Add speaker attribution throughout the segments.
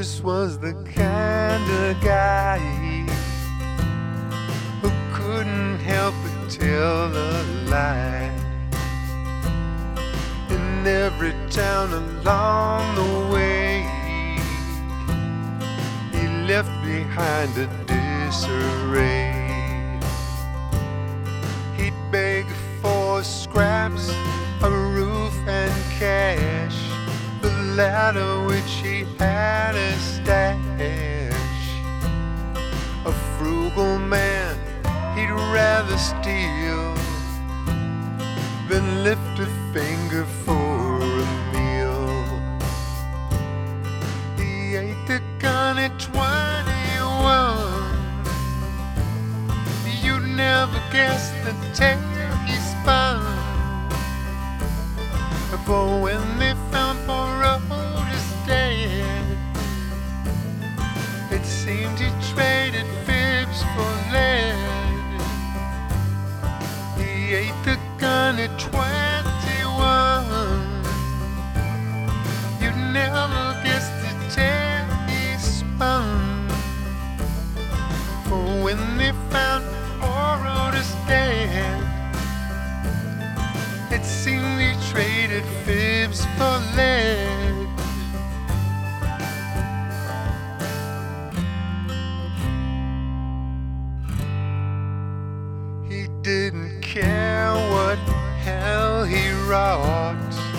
Speaker 1: Otis was the kind of guy who couldn't help but tell a lie. In every town along the way, he left behind a disarray. He'd beg for scraps, a roof and cash, the latter which he had a stash. A frugal man, he'd rather steal than lift a finger for a meal. He ate the gun at 21. You'd never guess the tale he spun. But when they found poor Otis dead, it seemed he traded fibs for lead. He ate the gun at 21. You never guessed the tale he spun. For when they found poor Otis dead, it seemed he traded fibs for lead. He didn't care what hell he wrought,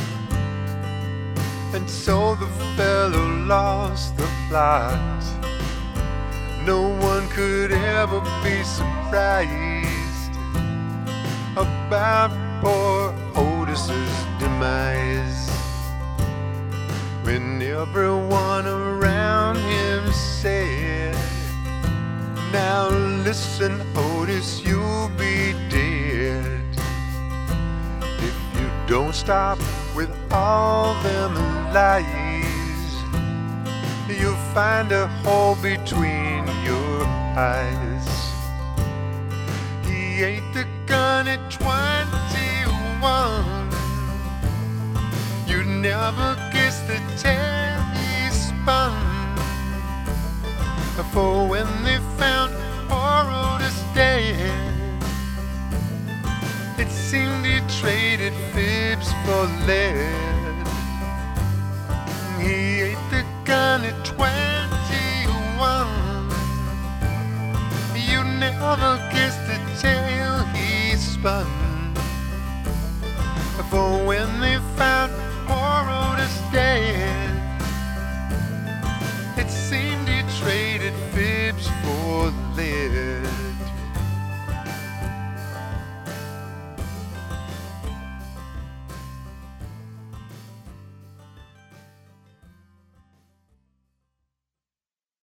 Speaker 1: and so the fellow lost the plot. No one could ever be surprised about poor Otis's demise, when everyone around him said, "Now listen, Otis, you'll be dead if you don't stop with all them lies. You'll find a hole between your eyes." He ate the gun at 21. You never guess the tale he spun. For when they found poor Otis dead, it seemed he traded fibs for lead. He ate the gun at 21. You never guessed the tale he spun. For